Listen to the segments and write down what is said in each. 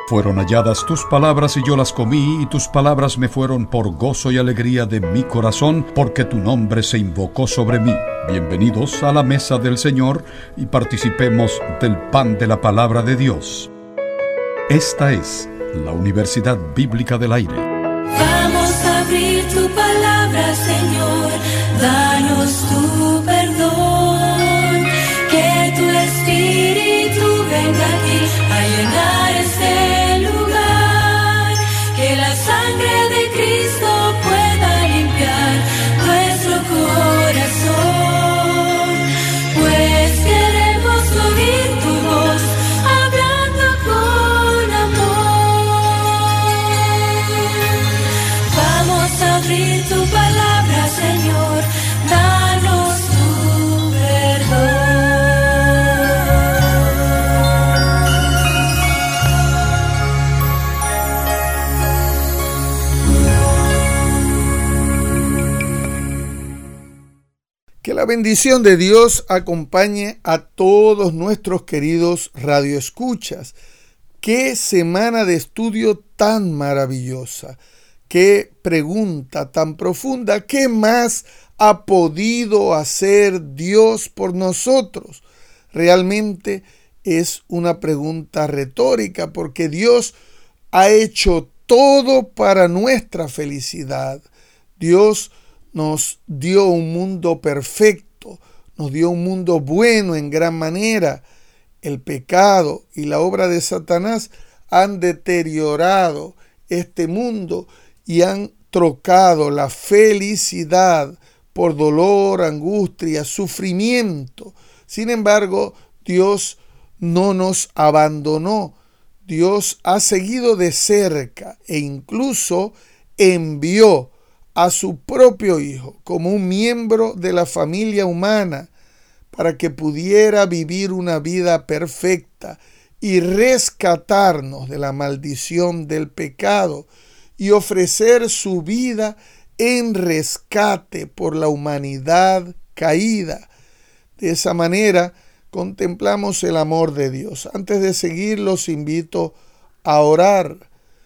Fueron halladas tus palabras y yo las comí, y tus palabras me fueron por gozo y alegría de mi corazón, porque tu nombre se invocó sobre mí. Bienvenidos a la mesa del Señor y participemos del pan de la palabra de Dios. Esta es la Universidad Bíblica del Aire. Vamos a abrir tu palabra, Señor, danos tu perdón, que tu Espíritu venga aquí a llenar este lugar, que la sangre de Cristo pueda limpiar nuestro corazón, pues queremos oír tu voz hablando con amor. Vamos a abrir tu palabra, Señor, danos tu perdón. Que la bendición de Dios acompañe a todos nuestros queridos radioescuchas. Qué semana de estudio tan maravillosa. Qué pregunta tan profunda. ¿Qué más ha podido hacer Dios por nosotros? Realmente es una pregunta retórica, porque Dios ha hecho todo para nuestra felicidad. Dios nos dio un mundo perfecto, nos dio un mundo bueno en gran manera. El pecado y la obra de Satanás han deteriorado este mundo y han trocado la felicidad por dolor, angustia, sufrimiento. Sin embargo, Dios no nos abandonó. Dios ha seguido de cerca e incluso envió a su propio Hijo como un miembro de la familia humana para que pudiera vivir una vida perfecta y rescatarnos de la maldición del pecado y ofrecer su vida en rescate por la humanidad caída. De esa manera contemplamos el amor de Dios. Antes de seguir, los invito a orar.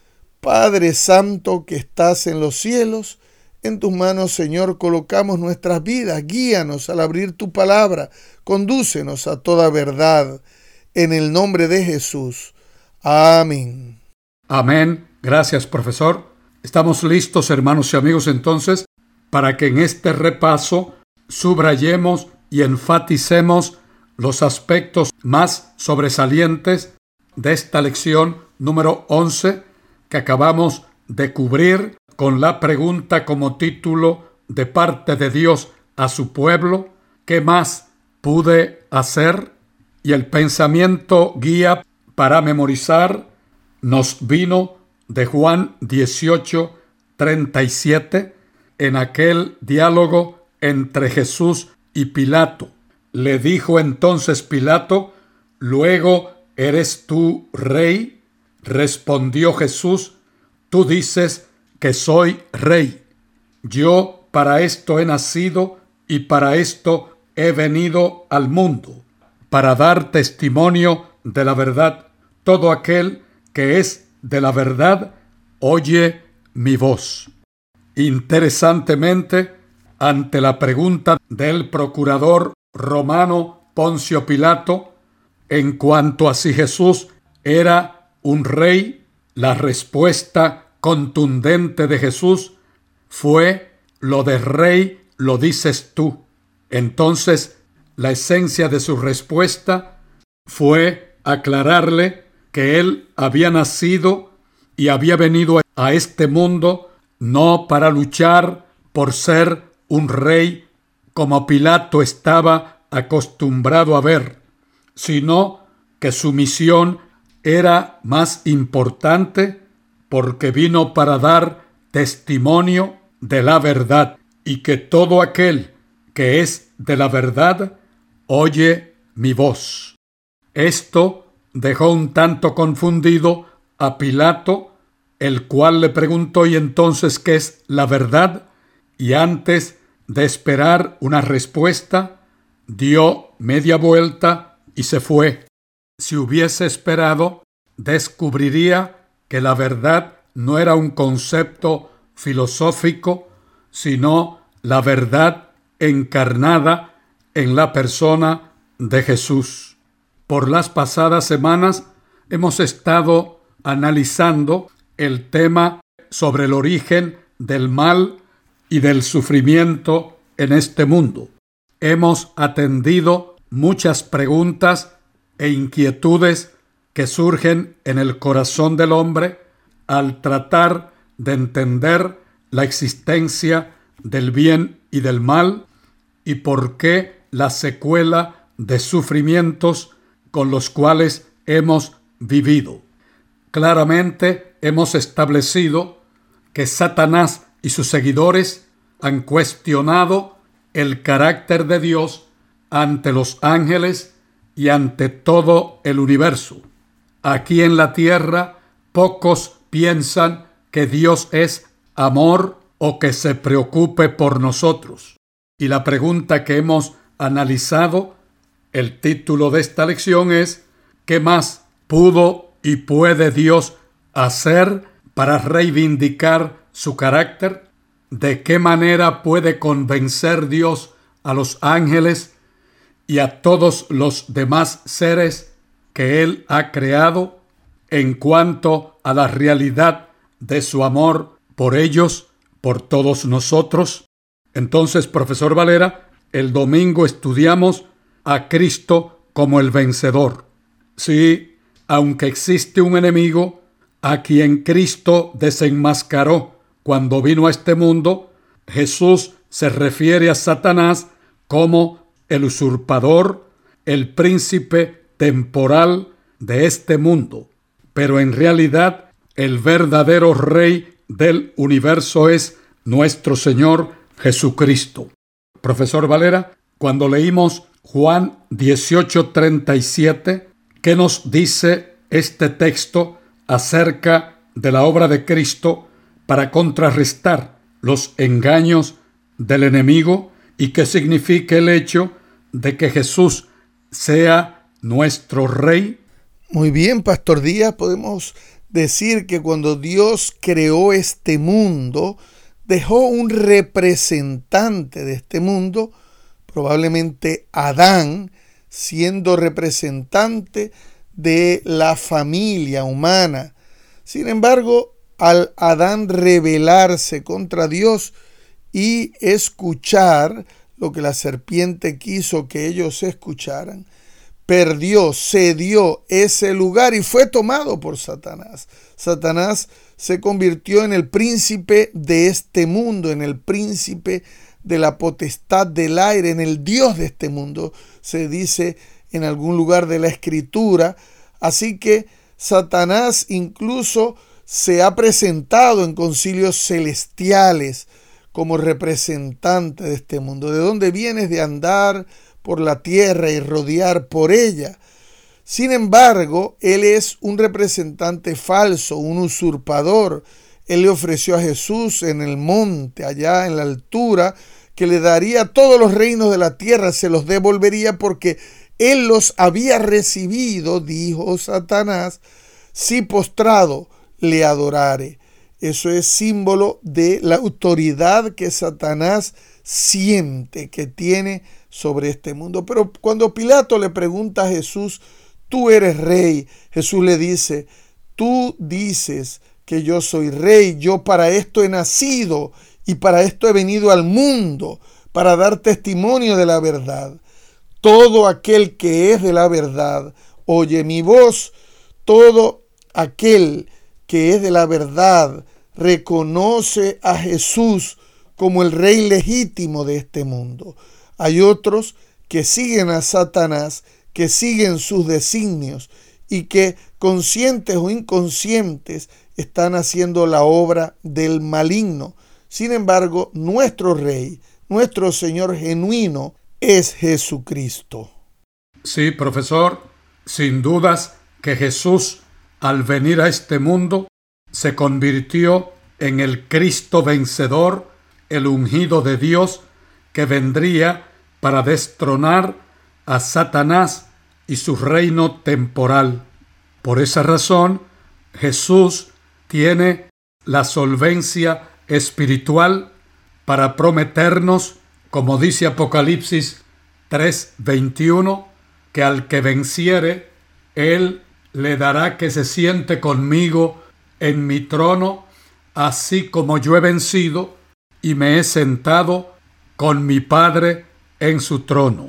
Padre Santo que estás en los cielos, en tus manos, Señor, colocamos nuestras vidas. Guíanos al abrir tu palabra. Condúcenos a toda verdad. En el nombre de Jesús. Amén. Amén. Gracias, profesor. Estamos listos, hermanos y amigos, entonces, para que en este repaso subrayemos y enfaticemos los aspectos más sobresalientes de esta lección número 11 que acabamos de cubrir con la pregunta como título de parte de Dios a su pueblo: ¿qué más pude hacer? Y el pensamiento guía para memorizar nos vino de Juan 18:37, en aquel diálogo entre Jesús y Pilato. Le dijo entonces Pilato: ¿luego eres tú rey? Respondió Jesús: tú dices que soy rey. Yo para esto he nacido y para esto he venido al mundo, para dar testimonio de la verdad. Todo aquel que es de la verdad oye mi voz. Interesantemente, ante la pregunta del procurador romano Poncio Pilato en cuanto a si Jesús era un rey, la respuesta contundente de Jesús fue: lo de rey lo dices tú. Entonces, la esencia de su respuesta fue aclararle que él había nacido y había venido a este mundo no para luchar por ser un rey como Pilato estaba acostumbrado a ver, sino que su misión era más importante porque vino para dar testimonio de la verdad, y que todo aquel que es de la verdad oye mi voz. Esto dejó un tanto confundido a Pilato, el cual le preguntó: ¿y entonces qué es la verdad? Y antes de esperar una respuesta, dio media vuelta y se fue. Si hubiese esperado descubriría que la verdad no era un concepto filosófico, sino la verdad encarnada en la persona de Jesús. Por las pasadas semanas hemos estado analizando el tema sobre el origen del mal y del sufrimiento en este mundo. Hemos atendido muchas preguntas e inquietudes que surgen en el corazón del hombre al tratar de entender la existencia del bien y del mal y por qué la secuela de sufrimientos con los cuales hemos vivido. Claramente hemos establecido que Satanás y sus seguidores han cuestionado el carácter de Dios ante los ángeles y ante todo el universo. Aquí en la tierra, pocos piensan que Dios es amor o que se preocupe por nosotros. Y la pregunta que hemos analizado, el título de esta lección es: ¿qué más pudo y puede Dios hacer para reivindicar su carácter? ¿De qué manera puede convencer Dios a los ángeles y a todos los demás seres que Él ha creado en cuanto a la realidad de su amor por ellos, por todos nosotros? Entonces, profesor Valera, el domingo estudiamos a Cristo como el vencedor. Sí, aunque existe un enemigo a quien Cristo desenmascaró cuando vino a este mundo, Jesús se refiere a Satanás como el usurpador, el príncipe temporal de este mundo. Pero en realidad, el verdadero rey del universo es nuestro Señor Jesucristo. Profesor Valera, cuando leímos Juan 18:37, ¿qué nos dice este texto acerca de la obra de Cristo para contrarrestar los engaños del enemigo y qué significa el hecho de que Jesús sea nuestro Rey? Muy bien, Pastor Díaz, podemos decir que cuando Dios creó este mundo, dejó un representante de este mundo, probablemente Adán, siendo representante de la familia humana. Sin embargo, al Adán rebelarse contra Dios y escuchar lo que la serpiente quiso que ellos escucharan, cedió ese lugar y fue tomado por Satanás. Satanás se convirtió en el príncipe de este mundo, en el príncipe de la potestad del aire, en el Dios de este mundo, se dice en algún lugar de la Escritura. Así que Satanás incluso se ha presentado en concilios celestiales como representante de este mundo. ¿De dónde vienes? De andar por la tierra y rodear por ella. Sin embargo, él es un representante falso, un usurpador. Él le ofreció a Jesús en el monte, allá en la altura, que le daría todos los reinos de la tierra, se los devolvería porque él los había recibido, dijo Satanás, si postrado le adorare. Eso es símbolo de la autoridad que Satanás siente que tiene sobre este mundo. Pero cuando Pilato le pregunta a Jesús, tú eres rey, Jesús le dice, tú dices que yo soy rey, yo para esto he nacido y para esto he venido al mundo, para dar testimonio de la verdad. Todo aquel que es de la verdad oye mi voz, todo aquel que es de la verdad reconoce a Jesús como el rey legítimo de este mundo. Hay otros que siguen a Satanás, que siguen sus designios y que, conscientes o inconscientes, están haciendo la obra del maligno. Sin embargo, nuestro Rey, nuestro Señor genuino, es Jesucristo. Sí, profesor, sin dudas que Jesús, al venir a este mundo, se convirtió en el Cristo vencedor, el ungido de Dios, que vendría para destronar a Satanás y su reino temporal. Por esa razón, Jesús tiene la solvencia espiritual para prometernos, como dice Apocalipsis 3:21, que al que venciere, Él le dará que se siente conmigo en mi trono, así como yo he vencido y me he sentado con mi Padre en su trono.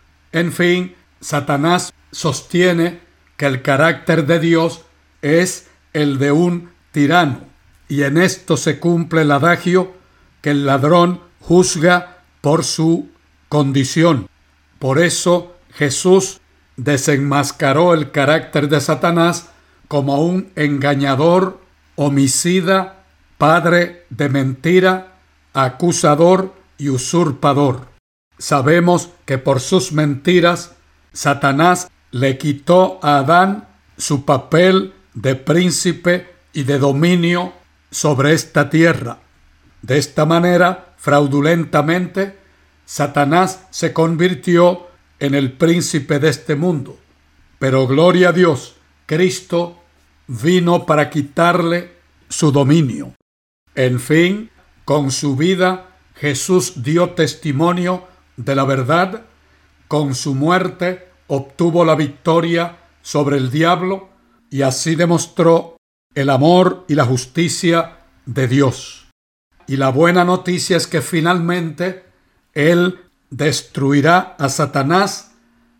En fin, Satanás sostiene que el carácter de Dios es el de un tirano, y en esto se cumple el adagio que el ladrón juzga por su condición. Por eso Jesús desenmascaró el carácter de Satanás como un engañador, homicida, padre de mentira, acusador y usurpador. Sabemos que por sus mentiras Satanás le quitó a Adán su papel de príncipe y de dominio sobre esta tierra. De esta manera, fraudulentamente, Satanás se convirtió en el príncipe de este mundo. Pero gloria a Dios, Cristo vino para quitarle su dominio. En fin, con su vida, Jesús dio testimonio de la verdad. Con su muerte obtuvo la victoria sobre el diablo y así demostró el amor y la justicia de Dios. Y la buena noticia es que finalmente Él destruirá a Satanás,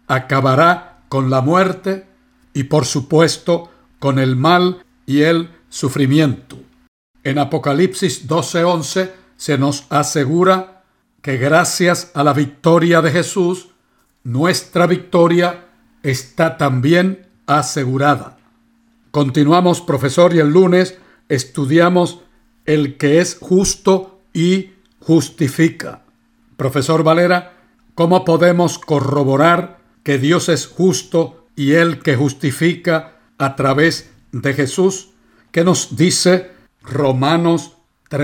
acabará con la muerte y por supuesto con el mal y el sufrimiento. En Apocalipsis 12:11 se nos asegura que gracias a la victoria de Jesús, nuestra victoria está también asegurada. Continuamos, profesor, y el lunes estudiamos el que es justo y justifica. Profesor Valera, ¿cómo podemos corroborar que Dios es justo y el que justifica a través de Jesús? ¿Qué nos dice Romanos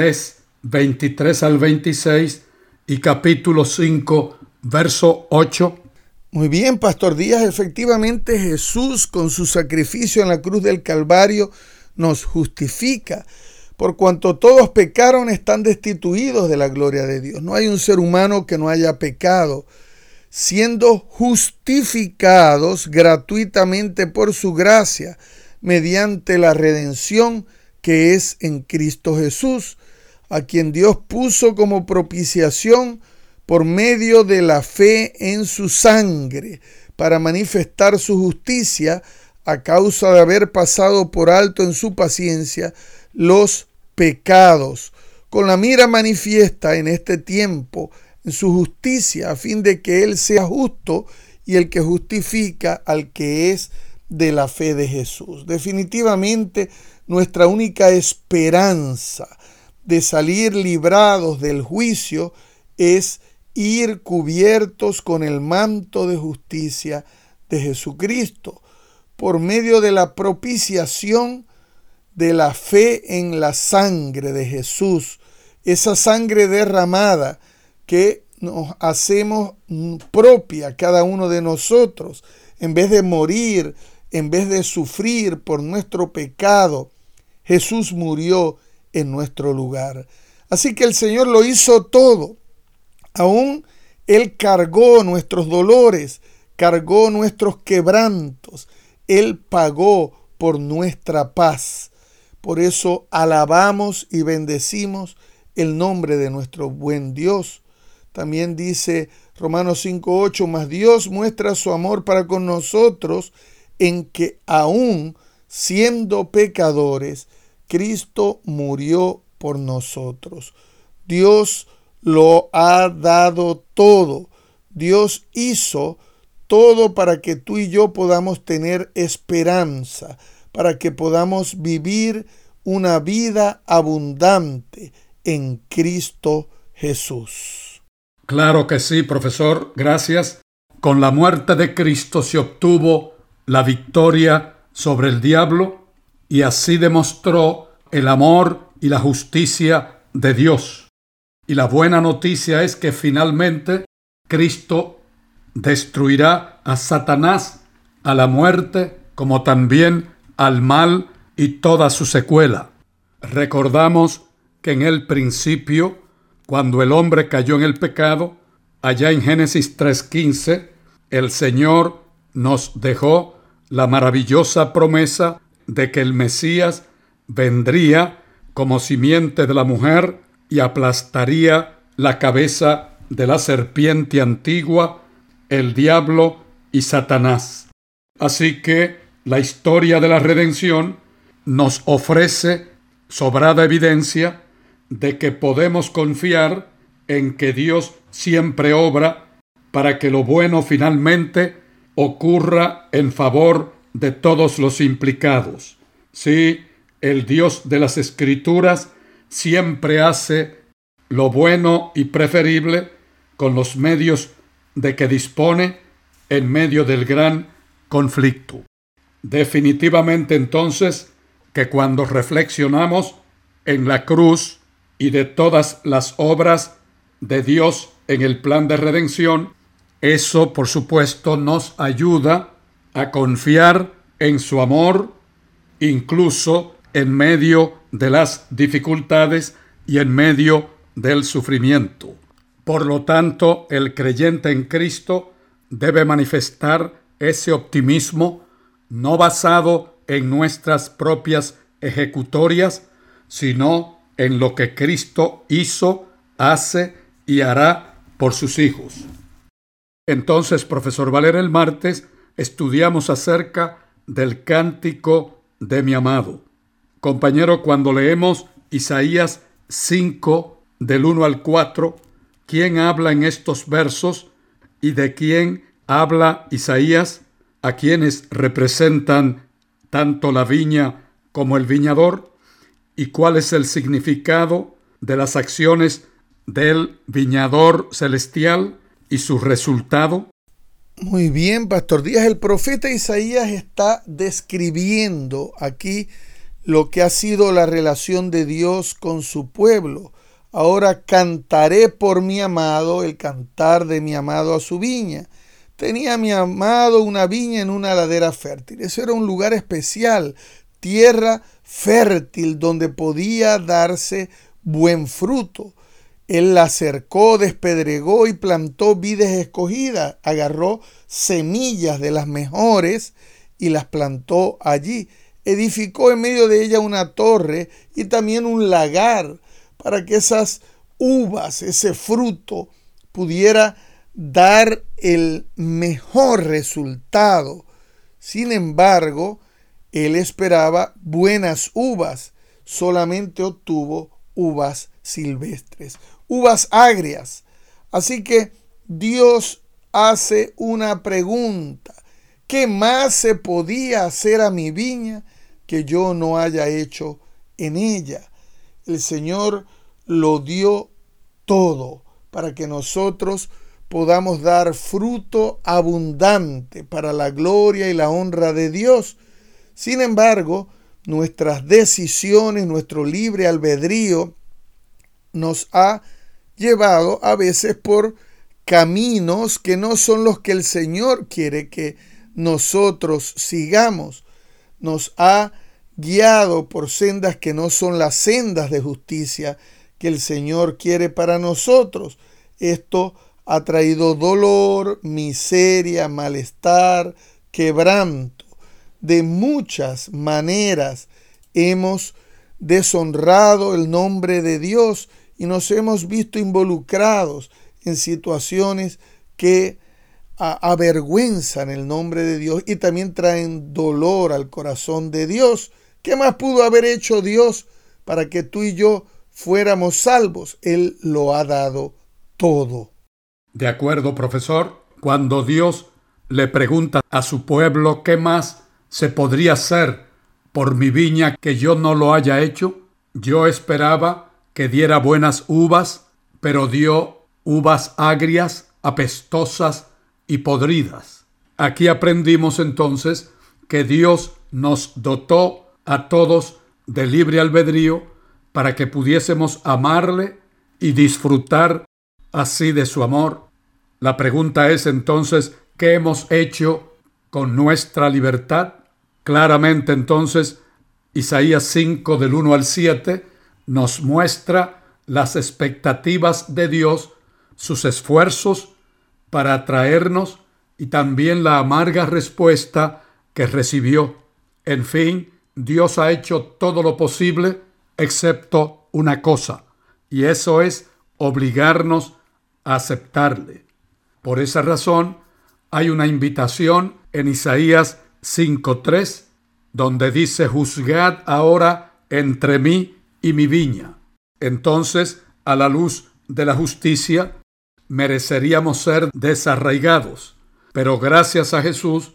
3:23 al 26 y capítulo 5, verso 8? Muy bien, Pastor Díaz, efectivamente Jesús con su sacrificio en la cruz del Calvario nos justifica. Por cuanto todos pecaron, están destituidos de la gloria de Dios. No hay un ser humano que no haya pecado, siendo justificados gratuitamente por su gracia, mediante la redención que es en Cristo Jesús, a quien Dios puso como propiciación por medio de la fe en su sangre, para manifestar su justicia a causa de haber pasado por alto en su paciencia los pecados, con la mira manifiesta en este tiempo en su justicia, a fin de que Él sea justo y el que justifica al que es de la fe de Jesús. Definitivamente nuestra única esperanza de salir librados del juicio es ir cubiertos con el manto de justicia de Jesucristo, por medio de la propiciación de la fe en la sangre de Jesús, esa sangre derramada que nos hacemos propia cada uno de nosotros. En vez de morir, en vez de sufrir por nuestro pecado, Jesús murió en nuestro lugar. Así que el Señor lo hizo todo. Aún Él cargó nuestros dolores, cargó nuestros quebrantos. Él pagó por nuestra paz. Por eso alabamos y bendecimos el nombre de nuestro buen Dios. También dice Romanos 5:8, mas Dios muestra su amor para con nosotros en que aún siendo pecadores, Cristo murió por nosotros. Dios lo ha dado todo. Dios hizo todo para que tú y yo podamos tener esperanza, para que podamos vivir una vida abundante en Cristo Jesús. Claro que sí, profesor, gracias. Con la muerte de Cristo se obtuvo la victoria sobre el diablo y así demostró el amor y la justicia de Dios. Y la buena noticia es que finalmente Cristo destruirá a Satanás, a la muerte, como también al mal y toda su secuela. Recordamos que en el principio, cuando el hombre cayó en el pecado, allá en Génesis 3:15, el Señor nos dejó la maravillosa promesa de que el Mesías vendría como simiente de la mujer y aplastaría la cabeza de la serpiente antigua, el diablo y Satanás. Así que la historia de la redención nos ofrece sobrada evidencia de que podemos confiar en que Dios siempre obra para que lo bueno finalmente ocurra en favor de todos los implicados. Sí, el Dios de las Escrituras siempre hace lo bueno y preferible con los medios de que dispone en medio del gran conflicto. Definitivamente entonces que cuando reflexionamos en la cruz y de todas las obras de Dios en el plan de redención, eso por supuesto nos ayuda a confiar en su amor, incluso en medio de las dificultades y en medio del sufrimiento. Por lo tanto, el creyente en Cristo debe manifestar ese optimismo no basado en nuestras propias ejecutorias, sino en lo que Cristo hizo, hace y hará por sus hijos. Entonces, profesor Valera, el martes estudiamos acerca del cántico de mi amado. Compañero, cuando leemos Isaías 5, del 1 al 4, ¿quién habla en estos versos y de quién habla Isaías? ¿A quienes representan tanto la viña como el viñador? ¿Y cuál es el significado de las acciones del viñador celestial y su resultado? Muy bien, Pastor Díaz. El profeta Isaías está describiendo aquí lo que ha sido la relación de Dios con su pueblo. Ahora cantaré por mi amado, el cantar de mi amado a su viña. Tenía mi amado una viña en una ladera fértil. Eso era un lugar especial, tierra fértil donde podía darse buen fruto. Él la cercó, despedregó y plantó vides escogidas. Agarró semillas de las mejores y las plantó allí. Edificó en medio de ella una torre y también un lagar para que esas uvas, ese fruto, pudiera dar el mejor resultado. Sin embargo, él esperaba buenas uvas, solamente obtuvo uvas silvestres, uvas agrias. Así que Dios hace una pregunta: ¿qué más se podía hacer a mi viña que yo no haya hecho en ella? El Señor lo dio todo para que nosotros podamos dar fruto abundante para la gloria y la honra de Dios. Sin embargo, nuestras decisiones, nuestro libre albedrío nos ha llevado a veces por caminos que no son los que el Señor quiere que nosotros sigamos. Nos ha guiado por sendas que no son las sendas de justicia que el Señor quiere para nosotros. Esto ha traído dolor, miseria, malestar, quebranto. De muchas maneras hemos deshonrado el nombre de Dios y nos hemos visto involucrados en situaciones que avergüenzan el nombre de Dios y también traen dolor al corazón de Dios. ¿Qué más pudo haber hecho Dios para que tú y yo fuéramos salvos? Él lo ha dado todo. De acuerdo, profesor. Cuando Dios le pregunta a su pueblo qué más se podría hacer por mi viña que yo no lo haya hecho, yo esperaba que diera buenas uvas, pero dio uvas agrias, apestosas y podridas. Aquí aprendimos entonces que Dios nos dotó a todos de libre albedrío para que pudiésemos amarle y disfrutar así de su amor. La pregunta es entonces, ¿qué hemos hecho con nuestra libertad? Claramente entonces, Isaías 5 del 1 al 7 nos muestra las expectativas de Dios, sus esfuerzos para atraernos y también la amarga respuesta que recibió. En fin, Dios ha hecho todo lo posible excepto una cosa, y eso es obligarnos a aceptarle. Por esa razón, hay una invitación en Isaías 5:3, donde dice: juzgad ahora entre mí y mi viña. Entonces, a la luz de la justicia, mereceríamos ser desarraigados, pero gracias a Jesús,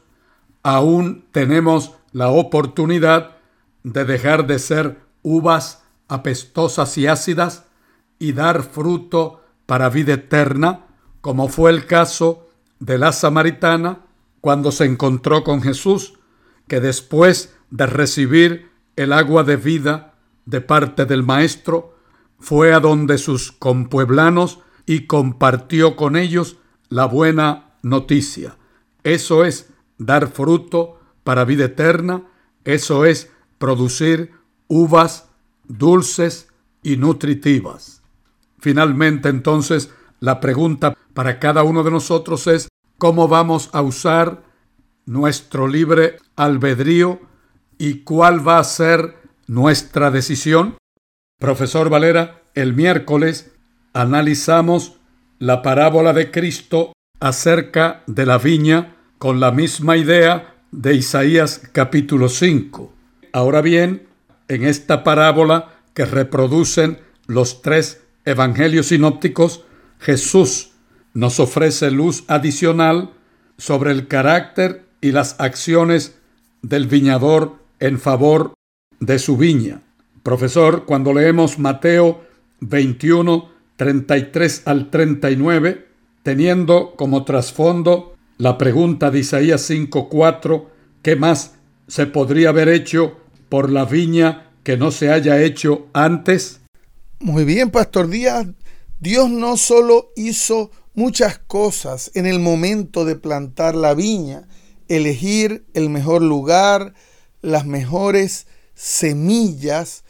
aún tenemos la oportunidad de dejar de ser uvas apestosas y ácidas y dar fruto para vida eterna, como fue el caso de la samaritana cuando se encontró con Jesús, que después de recibir el agua de vida de parte del Maestro, fue a donde sus compueblanos y compartió con ellos la buena noticia. Eso es dar fruto para vida eterna, eso es producir uvas dulces y nutritivas. Finalmente, entonces, la pregunta para cada uno de nosotros es: ¿cómo vamos a usar nuestro libre albedrío y cuál va a ser nuestra decisión? Profesor Valera, el miércoles analizamos la parábola de Cristo acerca de la viña con la misma idea de Isaías capítulo 5. Ahora bien, en esta parábola que reproducen los 3 evangelios sinópticos, Jesús nos ofrece luz adicional sobre el carácter y las acciones del viñador en favor de su viña. Profesor, cuando leemos Mateo 21, 33 al 39, teniendo como trasfondo la pregunta de Isaías 5:4, ¿qué más se podría haber hecho por la viña que no se haya hecho antes? Muy bien, Pastor Díaz. Dios no solo hizo muchas cosas en el momento de plantar la viña, elegir el mejor lugar, las mejores semillas,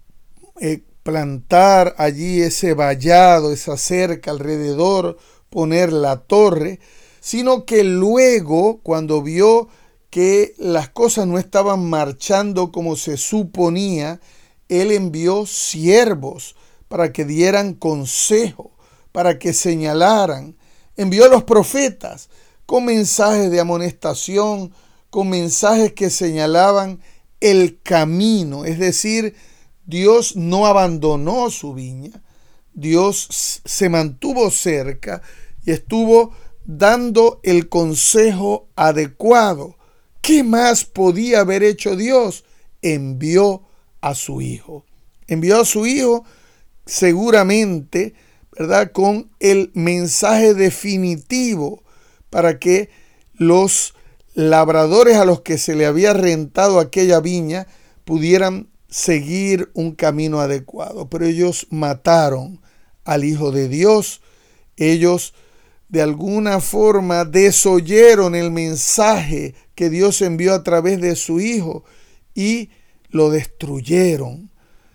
plantar allí ese vallado, esa cerca alrededor, poner la torre, sino que luego, cuando vio que las cosas no estaban marchando como se suponía, Él envió siervos para que dieran consejo, para que señalaran. Envió a los profetas con mensajes de amonestación, con mensajes que señalaban el camino. Es decir, Dios no abandonó su viña. Dios se mantuvo cerca y estuvo dando el consejo adecuado. ¿Qué más podía haber hecho Dios? Envió a su Hijo. Envió a su Hijo seguramente, ¿verdad?, con el mensaje definitivo para que los labradores a los que se le había rentado aquella viña pudieran seguir un camino adecuado. Pero ellos mataron al Hijo de Dios. Ellos de alguna forma desoyeron el mensaje que Dios envió a través de su Hijo y lo destruyeron,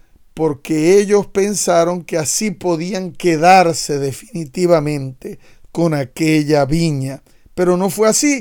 porque ellos pensaron que así podían quedarse definitivamente con aquella viña. Pero no fue así.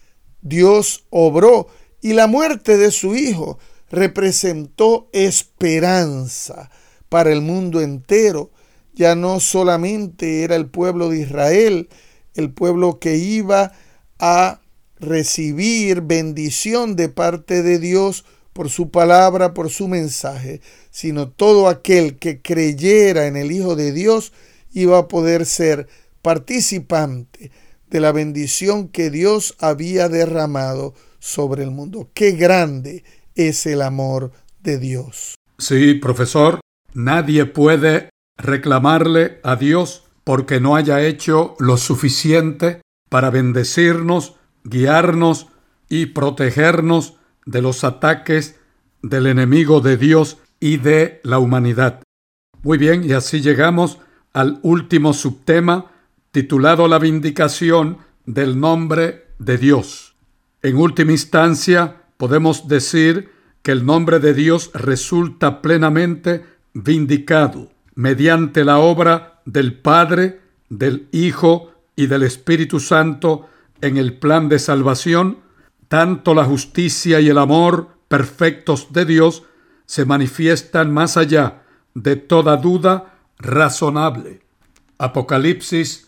Dios obró y la muerte de su Hijo representó esperanza para el mundo entero. Ya no solamente era el pueblo de Israel, el pueblo que iba a recibir bendición de parte de Dios por su palabra, por su mensaje, sino todo aquel que creyera en el Hijo de Dios iba a poder ser participante de la bendición que Dios había derramado sobre el mundo. ¡Qué grande es el amor de Dios! Sí, profesor, nadie puede reclamarle a Dios porque no haya hecho lo suficiente para bendecirnos, guiarnos y protegernos de los ataques del enemigo de Dios y de la humanidad. Muy bien, y así llegamos al último subtema titulado La vindicación del nombre de Dios. En última instancia, podemos decir que el nombre de Dios resulta plenamente vindicado mediante la obra del Padre, del Hijo y del Espíritu Santo en el plan de salvación. Tanto la justicia y el amor perfectos de Dios se manifiestan más allá de toda duda razonable. Apocalipsis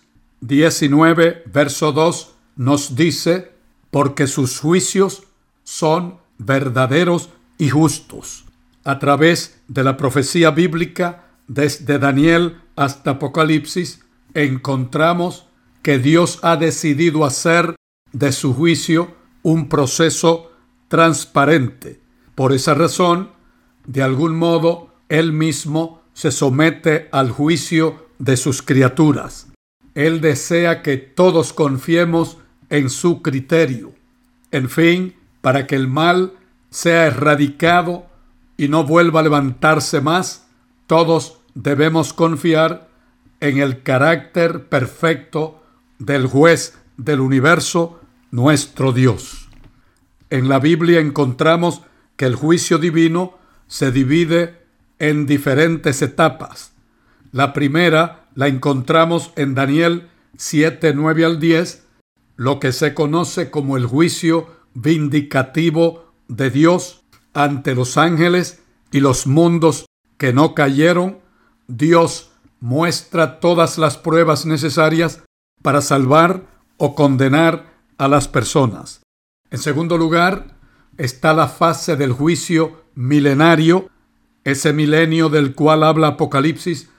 19, verso 2 nos dice: porque sus juicios son verdaderos y justos. A través de la profecía bíblica, desde Daniel hasta Apocalipsis, encontramos que Dios ha decidido hacer de su juicio un proceso transparente. Por esa razón, de algún modo, Él mismo se somete al juicio de sus criaturas. Él desea que todos confiemos en su criterio. En fin, para que el mal sea erradicado y no vuelva a levantarse más, todos debemos confiar en el carácter perfecto del juez del universo, nuestro Dios. En la Biblia encontramos que el juicio divino se divide en diferentes etapas. La primera la encontramos en Daniel 7, 9 al 10, lo que se conoce como el juicio vindicativo de Dios ante los ángeles y los mundos que no cayeron. Dios muestra todas las pruebas necesarias para salvar o condenar a las personas. En segundo lugar, está la fase del juicio milenario, ese milenio del cual habla Apocalipsis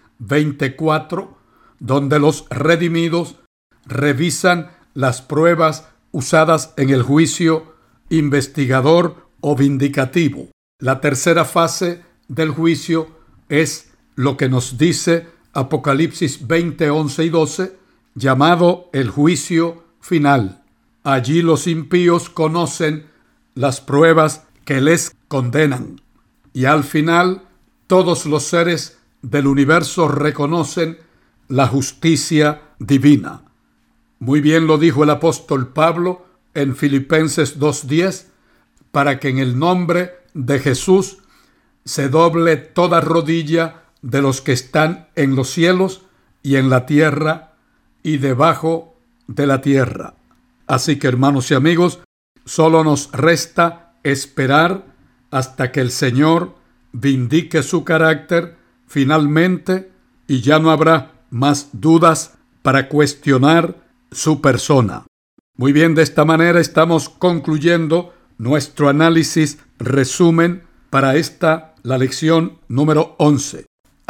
24, donde los redimidos revisan las pruebas usadas en el juicio investigador o vindicativo. La tercera fase del juicio es lo que nos dice Apocalipsis 20, 11 y 12, llamado el juicio final. Allí los impíos conocen las pruebas que les condenan, y al final todos los seres del universo reconocen la justicia divina. Muy bien lo dijo el apóstol Pablo en Filipenses 2:10, para que en el nombre de Jesús se doble toda rodilla de los que están en los cielos y en la tierra y debajo de la tierra. Así que, hermanos y amigos, solo nos resta esperar hasta que el Señor vindique su carácter finalmente, y ya no habrá más dudas para cuestionar su persona. Muy bien, de esta manera estamos concluyendo nuestro análisis resumen para la lección número 11.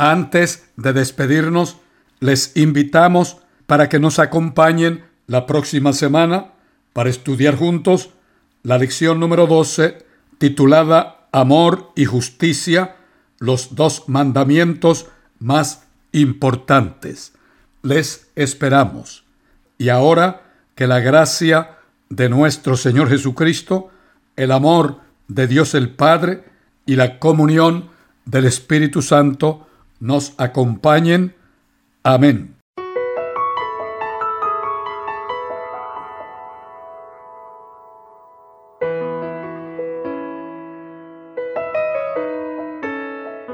Antes de despedirnos, les invitamos para que nos acompañen la próxima semana para estudiar juntos la lección número 12, titulada Amor y Justicia, los dos mandamientos más importantes. Les esperamos. Y ahora, que la gracia de nuestro Señor Jesucristo, el amor de Dios el Padre y la comunión del Espíritu Santo nos acompañen. Amén.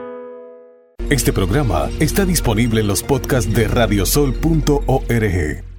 Este programa está disponible en los podcasts de radiosol.org.